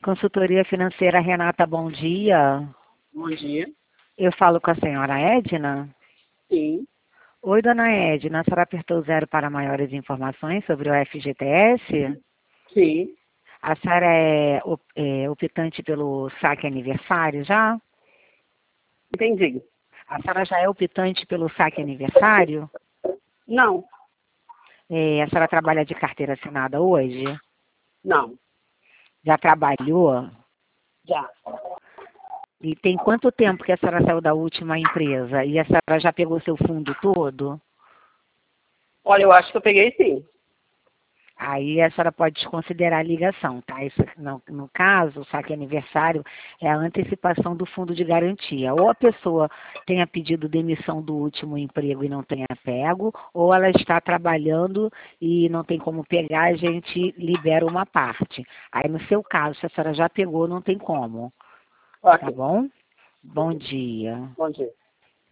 Consultoria Financeira Renata, bom dia. Bom dia. Eu falo com a senhora Edna? Sim. Oi, dona Edna, a senhora apertou 0 para maiores informações sobre o FGTS? Sim. A senhora é optante pelo saque aniversário já? Entendi. A senhora já é optante pelo saque aniversário? Não. A senhora trabalha de carteira assinada hoje? Não. Já trabalhou? Já. E tem quanto tempo que a senhora saiu da última empresa? E a senhora já pegou seu fundo todo? Olha, eu acho que eu peguei sim. Aí a senhora pode desconsiderar a ligação, tá? Isso, no caso, o saque aniversário é a antecipação do fundo de garantia. Ou a pessoa tenha pedido demissão do último emprego e não tenha pego, ou ela está trabalhando e não tem como pegar, a gente libera uma parte. Aí no seu caso, se a senhora já pegou, não tem como. Tá Ok. bom? Bom dia. Bom dia.